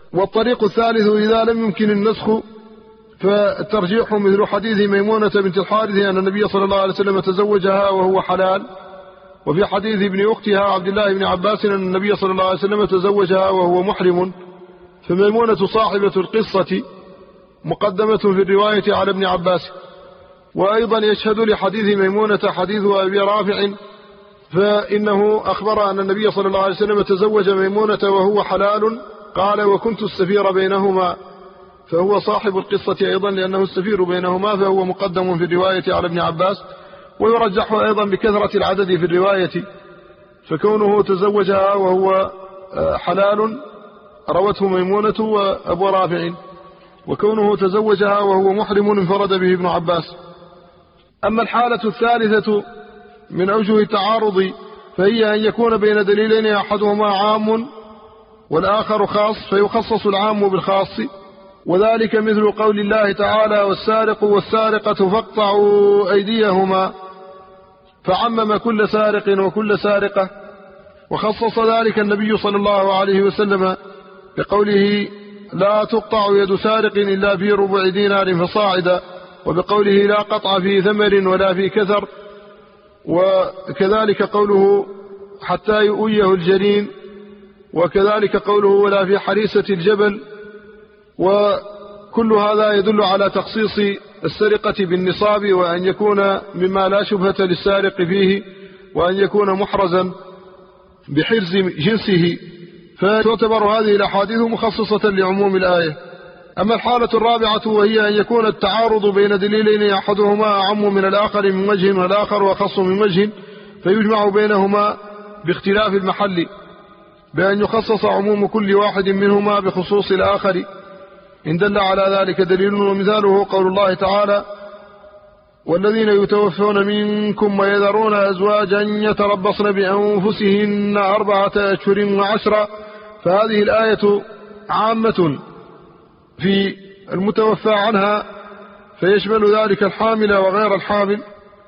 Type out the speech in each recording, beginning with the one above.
والطريق الثالث إذا لم يمكن النسخ فالترجيح مثل حديث ميمونة بنت الحارث أن النبي صلى الله عليه وسلم تزوجها وهو حلال، وفي حديث ابن أختها عبد الله بن عباس أن النبي صلى الله عليه وسلم تزوجها وهو محرم. فميمونة صاحبة القصة مقدمة في الرواية على ابن عباس. وأيضا يشهد لحديث ميمونة حديث أبي رافع، فإنه أخبر أن النبي صلى الله عليه وسلم تزوج ميمونة وهو حلال، قال وكنت السفير بينهما، فهو صاحب القصة أيضا لأنه السفير بينهما، فهو مقدم في الرواية على ابن عباس. ويرجح أيضا بكثرة العدد في الرواية، فكونه تزوجها وهو حلال روته ميمونة وأبو رافع، وكونه تزوجها وهو محرم انفرد به ابن عباس. أما الحالة الثالثة من أوجه التعارض فهي أن يكون بين دليلين أحدهما عام والآخر خاص، فيخصص العام بالخاص، وذلك مثل قول الله تعالى والسارق والسارقة فاقطعوا أيديهما، فعمم كل سارق وكل سارقة، وخصص ذلك النبي صلى الله عليه وسلم بقوله لا تقطع يد سارق إلا في ربع دينار فصاعدا، وبقوله لا قطع في ثمر ولا في كثر، وكذلك قوله حتى يؤيه الجنين، وكذلك قوله ولا في حريسة الجبل. وكل هذا يدل على تخصيص السرقة بالنصاب، وأن يكون مما لا شبهة للسارق فيه، وأن يكون محرزا بحرز جنسه، فتعتبر هذه الأحاديث مخصصة لعموم الآية. أما الحالة الرابعة وهي أن يكون التعارض بين دليلين أحدهما أعم من الآخر من وجه والآخر أخص من وجه، فيجمع بينهما باختلاف المحل بأن يخصص عموم كل واحد منهما بخصوص الآخر إن دل على ذلك دليل. ومثاله قول الله تعالى والذين يتوفون منكم ويذرون أزواجا يتربصن بأنفسهن 4 أشهر و10. فهذه الآية عامة في المتوفى عنها، فيشمل ذلك الحامل وغير الحامل،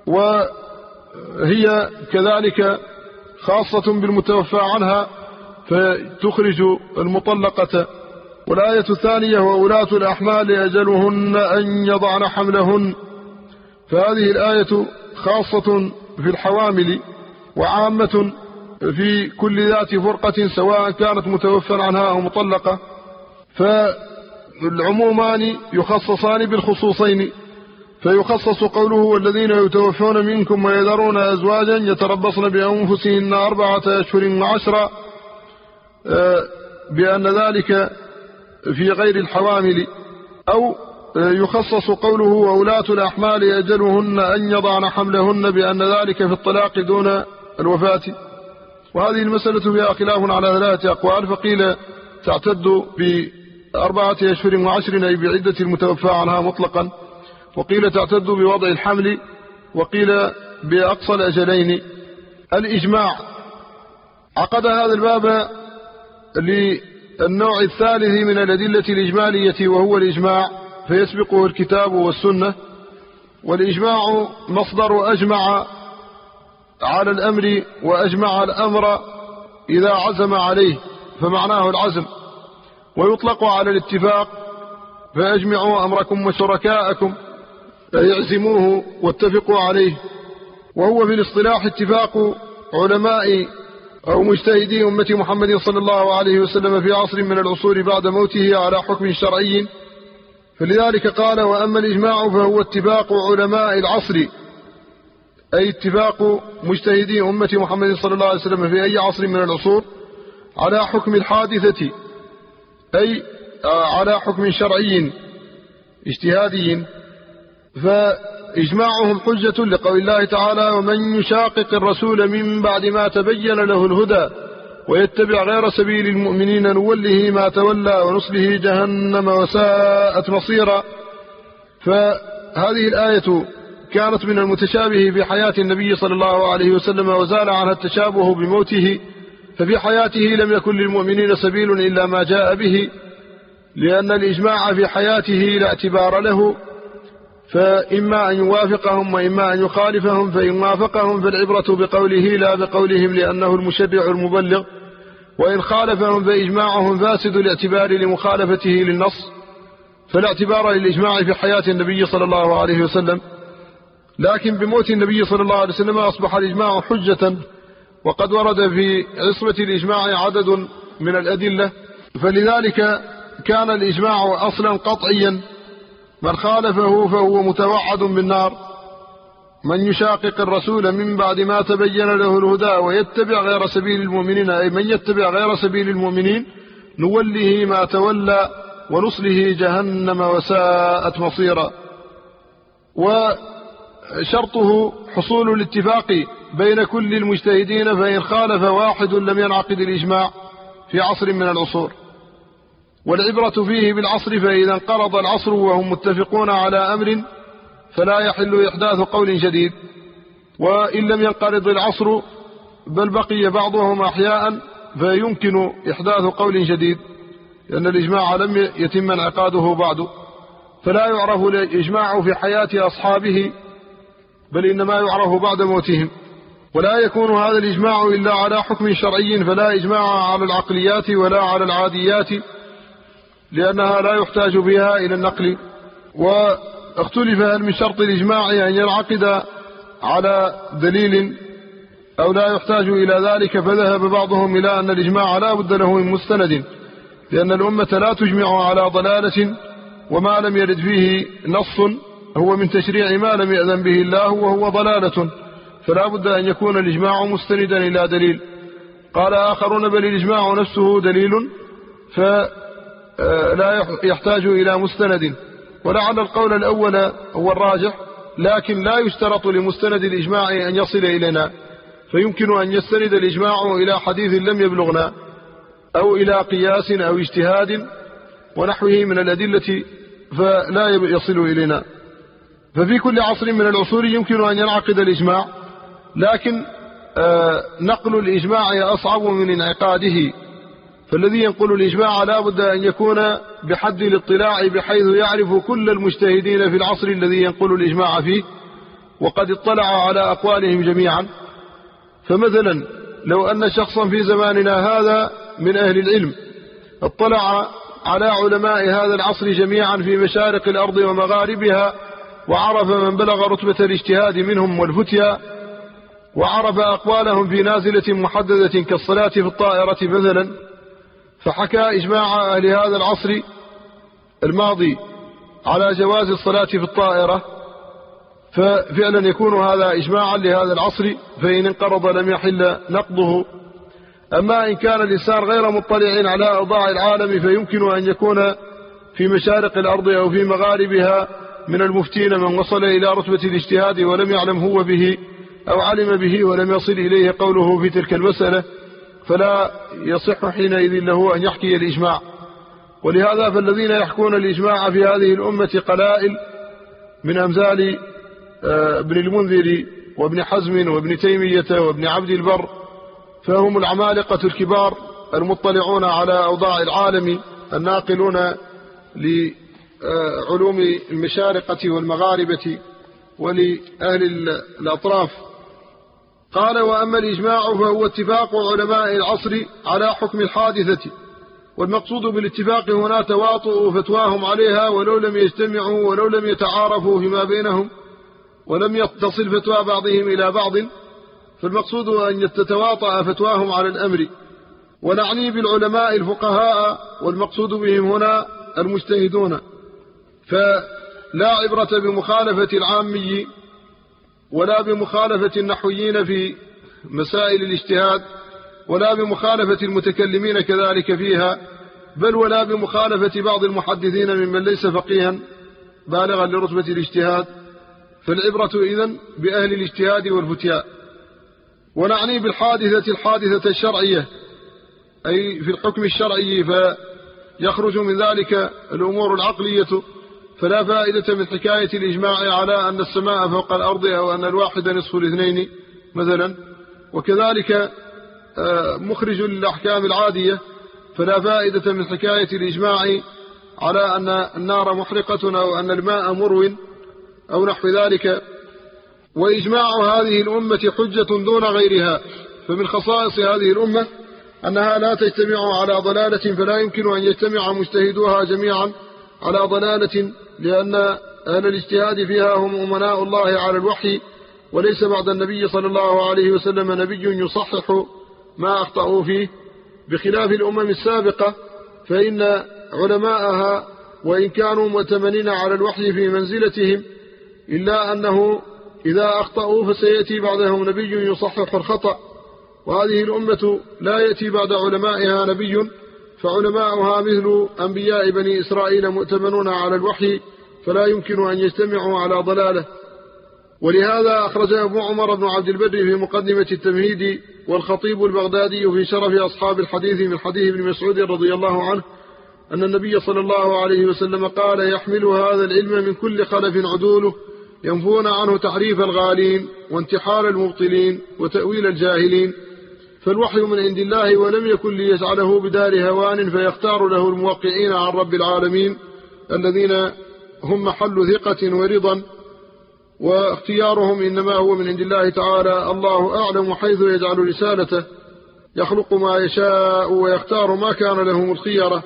وهي كذلك خاصة بالمتوفى عنها فتخرج المطلقة. والآية الثانية وأولاة الأحمال أجلهن أن يضعن حملهن، فهذه الآية خاصة في الحوامل وعامة في كل ذات فرقة سواء كانت متوفى عنها أو مطلقة، فالعمومان يخصصان بالخصوصين. فيخصص قوله والذين يتوفون منكم ويذرون أزواجا يتربصن بأنفسهن 4 أشهر و10، بأن ذلك في غير الحوامل. أو يخصص قوله وأولاة الأحمال أجلهن أن يضعن حملهن، بأن ذلك في الطلاق دون الوفاة. وهذه المسألة فيها خلاف على 3 أقوال، فقيل تعتد ب4 أشهر و10 أي بعدة المتوفى عنها مطلقا، وقيل تعتد بوضع الحمل، وقيل بأقصى الأجلين. الإجماع عقد هذا الباب للنوع الثالث من الأدلة الإجمالية وهو الإجماع، فيسبقه الكتاب والسنة. والإجماع مصدر أجمع على الأمر، وأجمع الأمر إذا عزم عليه فمعناه العزم، ويطلق على الاتفاق، فأجمعوا أمركم وشركاءكم فيعزموه واتفقوا عليه. وهو في الاصطلاح اتفاق علماء أو مجتهدي أمة محمد صلى الله عليه وسلم في عصر من العصور بعد موته على حكم شرعي. فلذلك قال وأما الإجماع فهو اتفاق علماء العصر، أي اتفاق مجتهدي أمة محمد صلى الله عليه وسلم في أي عصر من العصور على حكم الحادثة، أي على حكم شرعي اجتهادي. فإجماعهم حجة لقول الله تعالى ومن يشاقق الرسول من بعد ما تبين له الهدى ويتبع غير سبيل المؤمنين نوله ما تولى ونصله جهنم وساءت مصيرا. فهذه الآية كانت من المتشابه في حياة النبي صلى الله عليه وسلم، وزال عنها التشابه بموته، ففي حياته لم يكن للمؤمنين سبيل إلا ما جاء به، لأن الإجماع في حياته لا اعتبار له، فإما أن يوافقهم وإما أن يخالفهم، فإن وافقهم فالعبرة بقوله لا بقولهم لأنه المشرع المبلغ، وإن خالفهم فإجماعهم فاسد الاعتبار لمخالفته للنص، فلا اعتبار للإجماع في حياة النبي صلى الله عليه وسلم، لكن بموت النبي صلى الله عليه وسلم أصبح الإجماع حجة، وقد ورد في عصمة الإجماع عدد من الأدلة، فلذلك كان الإجماع أصلا قطعيا، من خالفه فهو متوعد بالنار. من يشاقق الرسول من بعد ما تبين له الهدى ويتبع غير سبيل المؤمنين، أي من يتبع غير سبيل المؤمنين نوله ما تولى ونصله جهنم وساءت مصيرا. وشرطه حصول الاتفاق بين كل المجتهدين، فإن خالف واحد لم ينعقد الإجماع في عصر من العصور. والعبرة فيه بالعصر، فإذا انقرض العصر وهم متفقون على أمر فلا يحل إحداث قول جديد، وإن لم ينقرض العصر بل بقي بعضهم أحياء فيمكن إحداث قول جديد، لأن الإجماع لم يتم انعقاده بعد، فلا يعرف الإجماع في حياة أصحابه بل إنما يعرف بعد موتهم. ولا يكون هذا الإجماع إلا على حكم شرعي، فلا إجماع على العقليات ولا على العاديات، لأنها لا يحتاج بها إلى النقل. واختلف هل من شرط الإجماع أن ينعقد على دليل أو لا يحتاج إلى ذلك، فذهب بعضهم إلى أن الإجماع لا بد له من مستند، لأن الأمة لا تجمع على ضلالة، وما لم يرد فيه نص هو من تشريع ما لم يأذن به الله وهو ضلالة، فلا بد أن يكون الإجماع مستندا إلى دليل. قال آخرون بل الإجماع نفسه دليل فلا يحتاج إلى مستند، ولعل القول الأول هو الراجح، لكن لا يشترط لمستند الإجماع أن يصل إلينا، فيمكن أن يستند الإجماع إلى حديث لم يبلغنا أو إلى قياس أو اجتهاد ونحوه من الأدلة فلا يصل إلينا. ففي كل عصر من العصور يمكن أن ينعقد الإجماع، لكن نقل الإجماع أصعب من انعقاده، فالذي ينقل الإجماع لا بد أن يكون بحد الاطلاع بحيث يعرف كل المجتهدين في العصر الذي ينقل الإجماع فيه وقد اطلع على أقوالهم جميعا. فمثلا لو أن شخصا في زماننا هذا من أهل العلم اطلع على علماء هذا العصر جميعا في مشارق الأرض ومغاربها، وعرف من بلغ رتبة الاجتهاد منهم والفتيا، وعرف أقوالهم في نازلة محددة كالصلاة في الطائرة مثلا، فحكى إجماع أهل هذا العصر الماضي على جواز الصلاة في الطائرة، ففعلا يكون هذا إجماعا لهذا العصر، فإن انقرض لم يحل نقضه. أما إن كان الإنسان غير مطلع على أوضاع العالم فيمكن أن يكون في مشارق الأرض أو في مغاربها من المفتين من وصل إلى رتبة الاجتهاد ولم يعلم هو به أو علم به ولم يصل إليه قوله في تلك المسألة، فلا يصح حينئذ له أن يحكي الإجماع. ولهذا فالذين يحكون الإجماع في هذه الأمة قلائل من أمثال ابن المنذر وابن حزم وابن تيمية وابن عبد البر، فهم العمالقة الكبار المطلعون على أوضاع العالم الناقلون لعلوم المشارقة والمغاربة ولأهل الأطراف. قال وأما الإجماع فهو اتفاق علماء العصر على حكم الحادثة، والمقصود بالاتفاق هنا تواطؤ فتواهم عليها ولو لم يجتمعوا ولو لم يتعارفوا فيما بينهم ولم تصل فتوى بعضهم إلى بعض، فالمقصود أن تتواطأ فتواهم على الأمر. ونعني بالعلماء الفقهاء، والمقصود بهم هنا المجتهدون، فلا عبرة بمخالفة العامي ولا بمخالفة النحويين في مسائل الاجتهاد ولا بمخالفة المتكلمين كذلك فيها، بل ولا بمخالفة بعض المحدثين ممن ليس فقيها بالغا لرتبة الاجتهاد، فالعبرة إذن بأهل الاجتهاد والفتياء. ونعني بالحادثة الحادثة الشرعية، أي في الحكم الشرعي، فيخرج من ذلك الأمور العقلية، فلا فائدة من حكاية الإجماع على أن السماء فوق الأرض أو أن الواحد نصف الاثنين مثلا، وكذلك مخرج للأحكام العادية، فلا فائدة من حكاية الإجماع على أن النار محرقة أو أن الماء مرو أو نحو ذلك. وإجماع هذه الأمة حجة دون غيرها، فمن خصائص هذه الأمة أنها لا تجتمع على ضلالة، فلا يمكن أن يجتمع مجتهدوها جميعا على ضلالة، لأن أهل الاجتهاد فيها هم أمناء الله على الوحي، وليس بعد النبي صلى الله عليه وسلم نبي يصحح ما أخطأوا فيه، بخلاف الأمم السابقة، فإن علماءها وإن كانوا مؤتمنين على الوحي في منزلتهم، إلا أنه إذا أخطأوا فسيأتي بعدهم نبي يصحح الخطأ، وهذه الأمة لا يأتي بعد علمائها نبي، فعلماؤها مثل أنبياء بني إسرائيل مؤتمنون على الوحي، فلا يمكن أن يجتمعوا على ضلالة. ولهذا أخرج أبو عمر بن عبد البر في مقدمة التمهيد والخطيب البغدادي في شرف أصحاب الحديث من حديث ابن مسعود رضي الله عنه أن النبي صلى الله عليه وسلم قال: يحمل هذا العلم من كل خلف عدوله ينفون عنه تحريف الغالين وانتحال المبطلين وتأويل الجاهلين، فالوحي من عند الله، ولم يكن ليجعله بدار هوان فيختار له الموقعين عن رب العالمين الذين هم محل ثقة ورضا، واختيارهم إنما هو من عند الله تعالى. الله أعلم حيث يجعل رسالته، يخلق ما يشاء ويختار ما كان لهم الخيرة.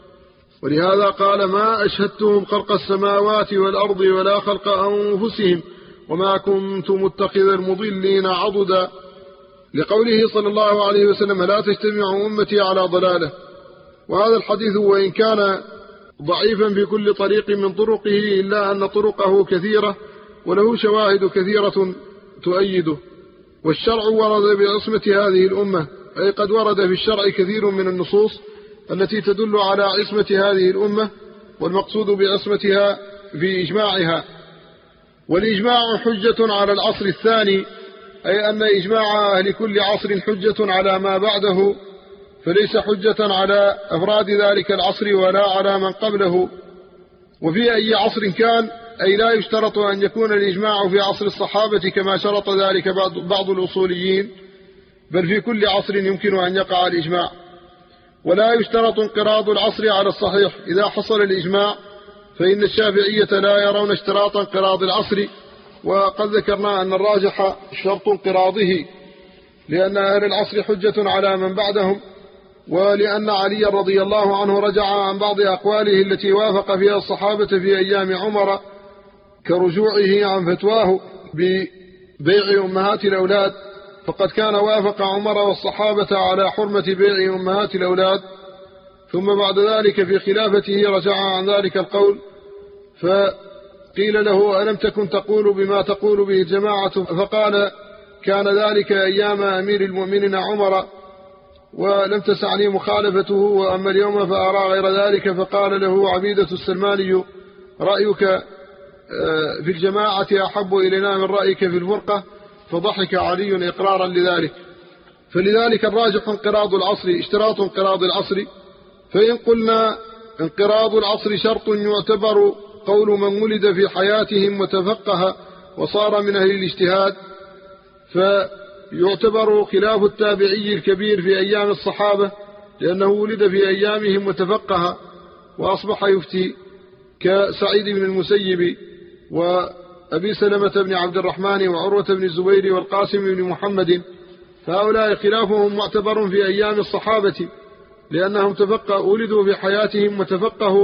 ولهذا قال: ما أشهدتهم خلق السماوات والأرض ولا خلق أنفسهم وما كنت متخذ المضلين عضدا، لقوله صلى الله عليه وسلم: لا تجتمع أمتي على ضلالة. وهذا الحديث وإن كان ضعيفا في كل طريق من طرقه، إلا أن طرقه كثيرة وله شواهد كثيرة تؤيده. والشرع ورد بعصمة هذه الأمة، أي قد ورد في الشرع كثير من النصوص التي تدل على عصمة هذه الأمة، والمقصود بعصمتها في إجماعها. والإجماع حجة على العصر الثاني، أي أن إجماع أهل كل عصر حجة على ما بعده، فليس حجة على أفراد ذلك العصر ولا على من قبله. وفي أي عصر كان، أي لا يشترط أن يكون الإجماع في عصر الصحابة كما شرط ذلك بعض الأصوليين، بل في كل عصر يمكن أن يقع الإجماع. ولا يشترط انقراض العصر على الصحيح إذا حصل الإجماع، فإن الشافعية لا يرون اشتراط انقراض العصر، وقد ذكرنا أن الراجح شرط انقراضه، لأن أهل العصر حجة على من بعدهم، ولأن علي رضي الله عنه رجع عن بعض أقواله التي وافق فيها الصحابة في أيام عمر، كرجوعه عن فتواه ببيع أمهات الأولاد، فقد كان وافق عمر والصحابة على حرمة بيع أمهات الأولاد، ثم بعد ذلك في خلافته رجع عن ذلك القول، فقيل له: ألم تكن تقول بما تقول به الجماعة؟ فقال: كان ذلك أيام أمير المؤمنين عمر، ولم تسعني مخالفته، وأما اليوم فأرى غير ذلك. فقال له عبيدة السلماني: رأيك في الجماعة أحب إلينا من رأيك في الفرقة، فضحك علي إقرارا لذلك. فلذلك الراجح انقراض العصر، اشتراط انقراض العصر. فإن قلنا انقراض العصر شرط يعتبر قول من ولد في حياتهم وتفقه وصار من أهل الاجتهاد، فيعتبر خلاف التابعي الكبير في أيام الصحابة، لأنه ولد في أيامهم وتفقه وأصبح يفتي، كسعيد بن المسيب وأبي سلمة بن عبد الرحمن وعروة بن الزبير والقاسم بن محمد، فهؤلاء خلافهم معتبر في أيام الصحابة، لأنهم ولدوا في حياتهم وتفقهوا،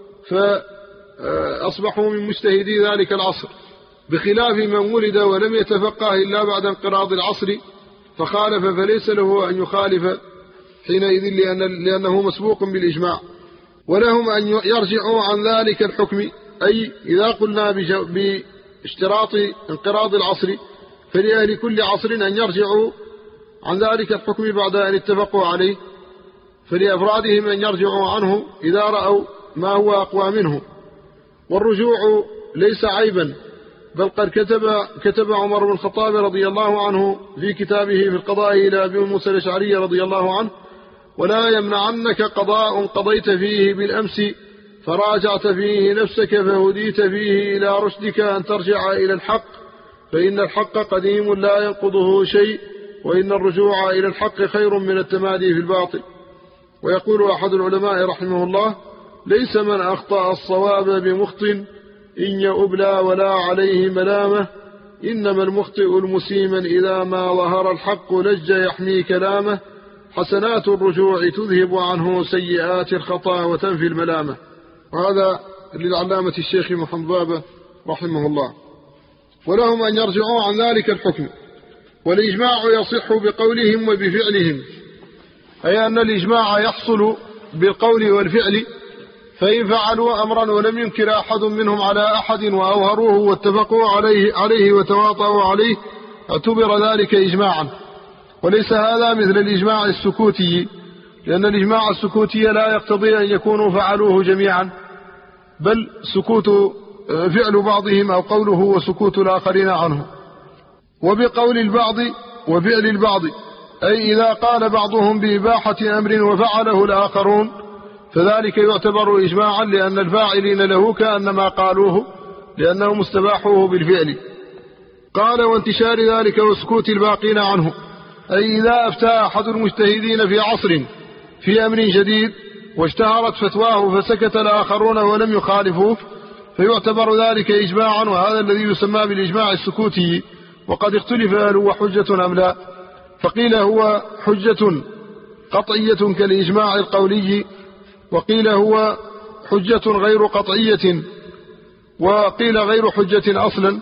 فأصبحوا من مجتهدي ذلك العصر، بخلاف من ولد ولم يتفقه إلا بعد انقراض العصر فخالف، فليس له أن يخالف حينئذ لأنه مسبوق بالإجماع. ولهم أن يرجعوا عن ذلك الحكم، أي إذا قلنا باشتراط انقراض العصر، فلأهل كل عصر أن يرجعوا عن ذلك الحكم بعد أن اتفقوا عليه، فلأفرادهم أن يرجعوا عنه إذا رأوا ما هو أقوى منه. والرجوع ليس عيبا، بل قد كتب عمر بن الخطاب رضي الله عنه في كتابه في القضاء إلى أبي موسى الأشعري رضي الله عنه: ولا يمنعنك قضاء قضيت فيه بالأمس فراجعت فيه نفسك فهديت فيه إلى رشدك أن ترجع إلى الحق، فإن الحق قديم لا ينقضه شيء، وإن الرجوع إلى الحق خير من التمادي في الباطل. ويقول أحد العلماء رحمه الله: ليس من أخطأ الصواب بمخطئ إن يؤبلى ولا عليه ملامة، إنما المخطئ المسيما إذا ما ظهر الحق لج يحمي كلامه، حسنات الرجوع تذهب عنه سيئات الخطا وتنفي الملامة. وهذا للعلامة الشيخ محمد بابة رحمه الله. ولهم أن يرجعوا عن ذلك الحكم، والإجماع يصح بقولهم وبفعلهم، أي أن الإجماع يحصل بالقول والفعل، فإن فعلوا أمرا ولم ينكر أحد منهم على أحد وأوهروه واتفقوا عليه وتواطؤوا عليه اعتبر ذلك إجماعا. وليس هذا مثل الإجماع السكوتي، لأن الإجماع السكوتي لا يقتضي أن يكونوا فعلوه جميعا، بل سكوت فعل بعضهم أو قوله وسكوت الآخرين عنه. وبقول البعض وفعل البعض، أي إذا قال بعضهم بإباحة أمر وفعله الآخرون فذلك يعتبر إجماعا، لأن الفاعلين له كأنما قالوه لأنهم استباحوه بالفعل. قال وانتشار ذلك وسكوت الباقين عنه، أي إذا أفتى أحد المجتهدين في عصر في أمر جديد واشتهرت فتواه فسكت الآخرون ولم يخالفوه فيعتبر ذلك إجماعا، وهذا الذي يسمى بالإجماع السكوتي. وقد اختلف هل هو حجة أم لا، فقيل هو حجة قطعية كالإجماع القولي، وقيل هو حجة غير قطعية، وقيل غير حجة أصلا.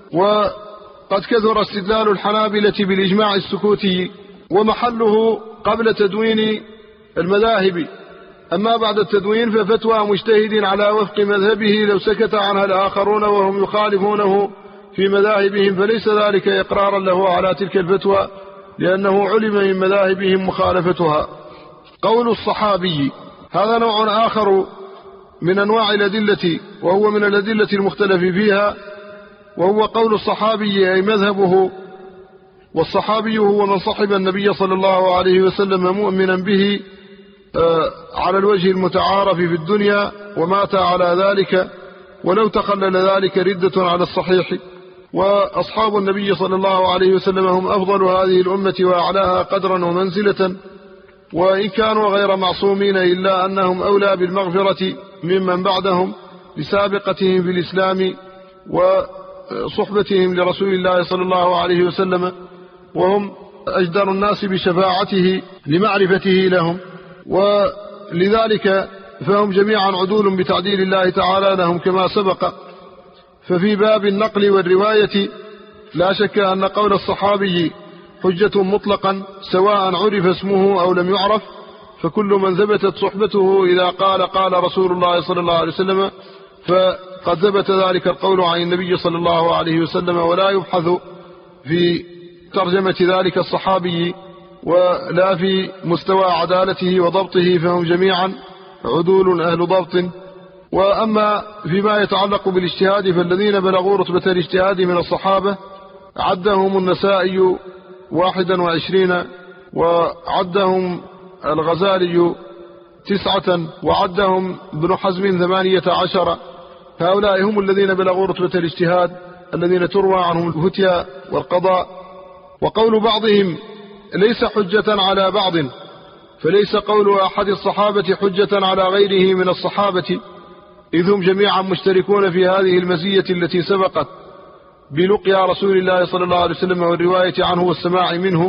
وقد كثر استدلال الحنابلة بالإجماع السكوتي، ومحله قبل تدوين المذاهب، أما بعد التدوين ففتوى مجتهد على وفق مذهبه لو سكت عنها الآخرون وهم يخالفونه في مذاهبهم فليس ذلك إقرارا له على تلك الفتوى، لأنه علم من مذاهبهم مخالفتها. قول الصحابي هذا نوع آخر من أنواع الأدلة، وهو من الأدلة المختلف فيها، وهو قول الصحابي أي مذهبه. والصحابي هو من صحب النبي صلى الله عليه وسلم مؤمنا به على الوجه المتعارف في الدنيا ومات على ذلك، ولو تخلل ذلك ردة على الصحيح. وأصحاب النبي صلى الله عليه وسلم هم أفضل هذه الأمة وأعلاها قدرا ومنزلة، وإن كانوا غير معصومين إلا أنهم أولى بالمغفرة ممن بعدهم بسابقتهم في الإسلام وصحبتهم لرسول الله صلى الله عليه وسلم، وهم أجدر الناس بشفاعته لمعرفته لهم، ولذلك فهم جميعا عدول بتعديل الله تعالى لهم كما سبق. ففي باب النقل والرواية لا شك أن قول الصحابي حجة مطلقا سواء عرف اسمه أو لم يعرف، فكل من ثبتت صحبته إذا قال رسول الله صلى الله عليه وسلم فقد ثبت ذلك القول عن النبي صلى الله عليه وسلم، ولا يبحث في ترجمة ذلك الصحابي ولا في مستوى عدالته وضبطه، فهم جميعا عدول أهل ضبط. وأما فيما يتعلق بالاجتهاد فالذين بلغوا رتبة الاجتهاد من الصحابة عدهم النسائي 21، وعدهم الغزالي 9، وعدهم ابن حزم 18. هؤلاء هم الذين بلغوا رتبة الاجتهاد الذين تروى عنهم الفتيا والقضاء. وقول بعضهم ليس حجة على بعض، فليس قول أحد الصحابة حجة على غيره من الصحابة، إذ هم جميعا مشتركون في هذه المزية التي سبقت بلقيا رسول الله صلى الله عليه وسلم والرواية عنه والسماع منه.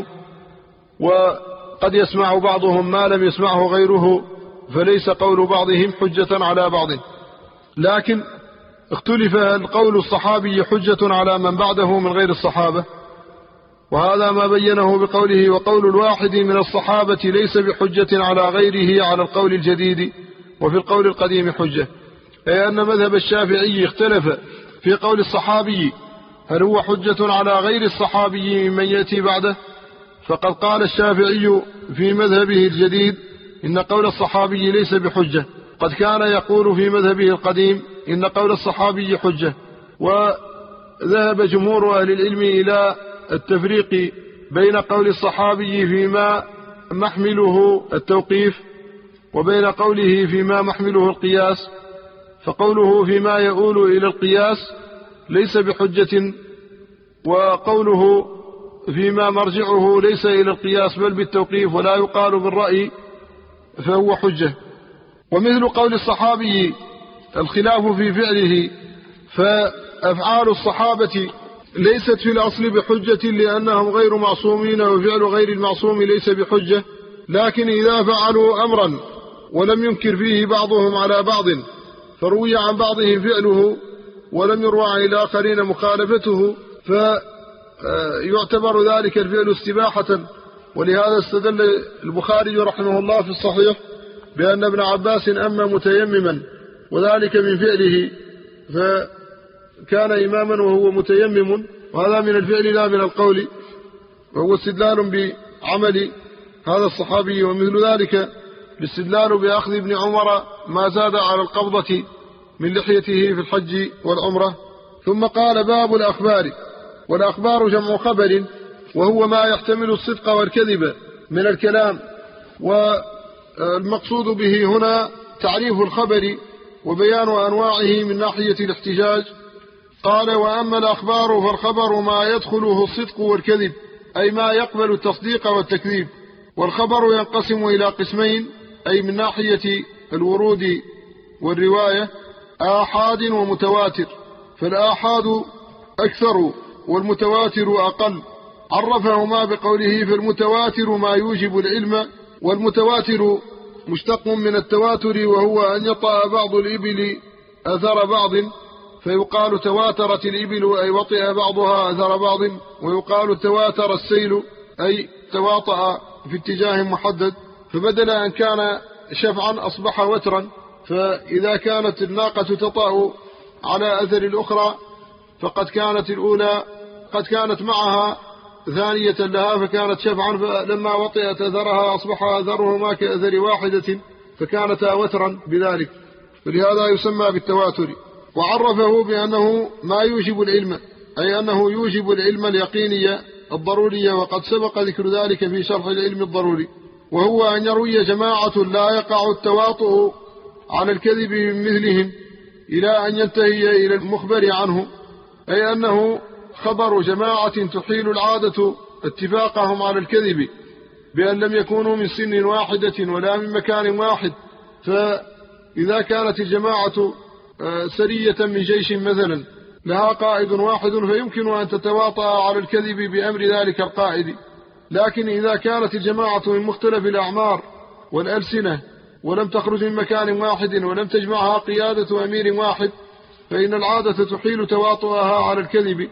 وقد يسمع بعضهم ما لم يسمعه غيره، فليس قول بعضهم حجة على بعض. لكن اختلف القول الصحابي حجة على من بعده من غير الصحابة، وهذا ما بينه بقوله وقول الواحد من الصحابة ليس بحجة على غيره على القول الجديد، وفي القول القديم حجة. أي أن مذهب الشافعي اختلف في قول الصحابي هل هو حجة على غير الصحابي ممن يأتي بعده، فقد قال الشافعي في مذهبه الجديد إن قول الصحابي ليس بحجة، قد كان يقول في مذهبه القديم إن قول الصحابي حجة. وذهب جمهور أهل العلم إلى التفريق بين قول الصحابي فيما محمله التوقيف وبين قوله فيما محمله القياس، فقوله فيما يؤول إلى القياس ليس بحجة، وقوله فيما مرجعه ليس إلى القياس بل بالتوقيف ولا يقال بالرأي فهو حجة. ومثل قول الصحابي الخلاف في فعله، فأفعال الصحابة ليست في الأصل بحجة لأنهم غير معصومين، وفعل غير المعصوم ليس بحجة، لكن إذا فعلوا أمرا ولم ينكر فيه بعضهم على بعض فروي عن بعضهم فعله ولم يروى عن الآخرين مخالفته فيعتبر ذلك الفعل استباحة. ولهذا استدل البخاري رحمه الله في الصحيح بأن ابن عباس أما متيمما وذلك من فعله، فكان إماما وهو متيمم، وهذا من الفعل لا من القول، وهو استدلال بعمل هذا الصحابي. ومثل ذلك الاستدلال بأخذ ابن عمر ما زاد على القبضة من لحيته في الحج والعمرة. ثم قال باب الأخبار. والأخبار جمع خبر، وهو ما يحتمل الصدق والكذب من الكلام، والمقصود به هنا تعريف الخبر وبيان أنواعه من ناحية الاحتجاج. قال وأما الأخبار فالخبر ما يدخله الصدق والكذب، أي ما يقبل التصديق والتكذيب. والخبر ينقسم إلى قسمين، أي من ناحية الورود والرواية آحاد ومتواتر، فالآحاد أكثر والمتواتر أقل. عرفهما بقوله فالمتواتر ما يوجب العلم. والمتواتر مشتق من التواتر، وهو أن يطأ بعض الإبل أثر بعض، فيقال تواترت الإبل أي وطئ بعضها أثر بعض. ويقال تواتر السيل أي تواطأ في اتجاه محدد، فبدل أن كان شفعا أصبح وترا. فإذا كانت الناقة تطأ على أثر الأخرى فقد كانت الأولى قد كانت معها ثانية لها فكانت شفعا، فلما وطئت أثرها أصبح أثرهما كأثر واحدة فكانتا وترا بذلك، فلهذا يسمى بالتواتر. وعرفه بأنه ما يوجب العلم، أي أنه يوجب العلم اليقيني الضروري، وقد سبق ذكر ذلك في شرح العلم الضروري. وهو أن يروي جماعة لا يقع التواطؤ على الكذب من مثلهم إلى أن ينتهي إلى المخبر عنه، أي أنه خبر جماعة تحيل العادة اتفاقهم على الكذب بأن لم يكونوا من سن واحدة ولا من مكان واحد. فإذا كانت الجماعة سرية من جيش مثلا لها قائد واحد فيمكن أن تتواطأ على الكذب بأمر ذلك القائد. لكن إذا كانت الجماعة من مختلف الأعمار والألسنة ولم تخرج من مكان واحد ولم تجمعها قيادة أمير واحد فإن العادة تحيل تواطؤها على الكذب،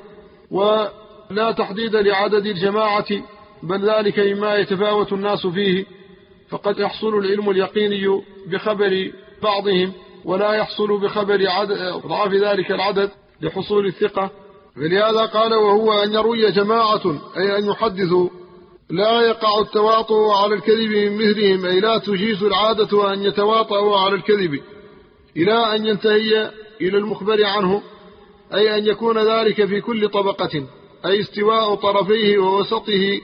ولا تحديد لعدد الجماعة، بل ذلك مما يتفاوت الناس فيه. فقد يحصل العلم اليقيني بخبر بعضهم ولا يحصل بخبر ضعف ذلك العدد لحصول الثقة. فلهذا قال وهو أن يروي جماعة، أي أن يحدثوا لا يقع التواطؤ على الكذب من مثلهم، أي لا تجيز العادة أن يتواطؤوا على الكذب إلى أن ينتهي إلى المخبر عنه، أي أن يكون ذلك في كل طبقة، أي استواء طرفيه ووسطه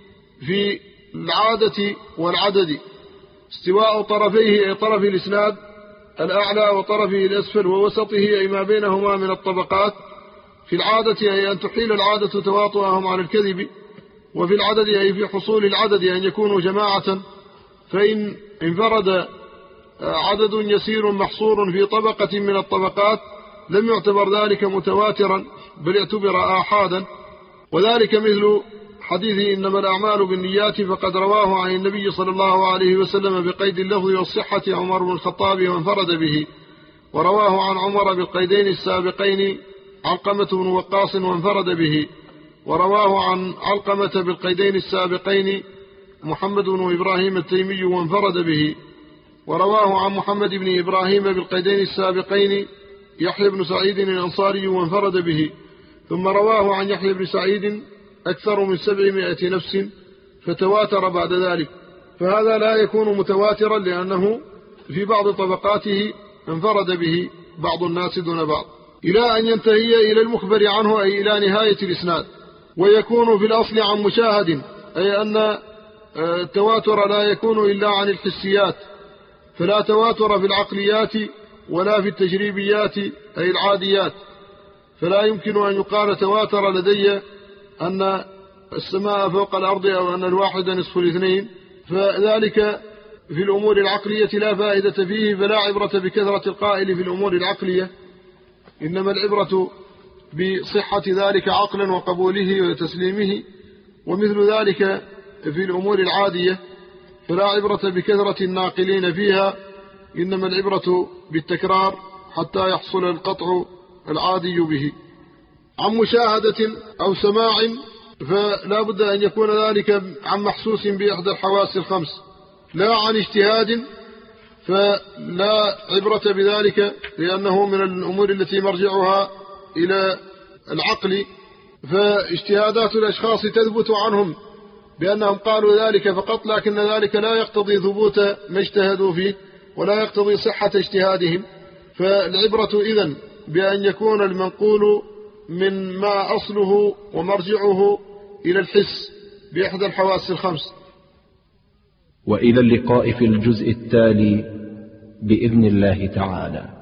في العادة والعدد. استواء طرفيه أي طرف الإسناد الأعلى وطرفه الأسفل، ووسطه أي ما بينهما من الطبقات. في العادة أي أن تحيل العادة تواطؤهم على الكذب، وفي العدد أي في حصول العدد أن يكونوا جماعة. فإن انفرد عدد يسير محصور في طبقة من الطبقات لم يعتبر ذلك متواترا بل اعتبر آحادا. وذلك مثل حديث إنما الأعمال بالنيات، فقد رواه عن النبي صلى الله عليه وسلم بقيد اللفظ والصحة عمر بن الخطاب وانفرد به، ورواه عن عمر بالقيدين السابقين علقمة بن وقاص وانفرد به، ورواه عن علقمة بالقيدين السابقين محمد بن إبراهيم التيمي وانفرد به، ورواه عن محمد بن إبراهيم بالقيدين السابقين يحيى بن سعيد الأنصاري وانفرد به، ثم رواه عن يحيى بن سعيد أكثر من 700 نفس فتواتر بعد ذلك. فهذا لا يكون متواترا لأنه في بعض طبقاته انفرد به بعض الناس دون بعض، إلى أن ينتهي إلى المخبر عنه، أي إلى نهاية الإسناد. ويكون في الأصل عن مشاهد، أي أن التواتر لا يكون إلا عن الحسيات، فلا تواتر في العقليات ولا في التجريبيات أي العاديات. فلا يمكن أن يقال تواتر لدي أن السماء فوق الأرض أو أن الواحد نصف الاثنين، فذلك في الأمور العقلية لا فائدة فيه، فلا عبرة بكثرة القائل في الأمور العقلية، إنما العبرة بصحة ذلك عقلا وقبوله وتسليمه. ومثل ذلك في الأمور العادية، فلا عبرة بكثرة الناقلين فيها، إنما العبرة بالتكرار حتى يحصل القطع العادي به. عن مشاهدة أو سماع فلا بد أن يكون ذلك عن محسوس بإحدى الحواس الخمس، لا عن اجتهاد فلا عبرة بذلك، لأنه من الأمور التي مرجعها إلى العقل، فاجتهادات الأشخاص تثبت عنهم بأنهم قالوا ذلك فقط، لكن ذلك لا يقتضي ثبوت ما اجتهدوا فيه ولا يقتضي صحة اجتهادهم. فالعبرة إذن بأن يكون المنقول من ما أصله ومرجعه إلى الحس بإحدى الحواس الخمس. وإلى اللقاء في الجزء التالي بإذن الله تعالى.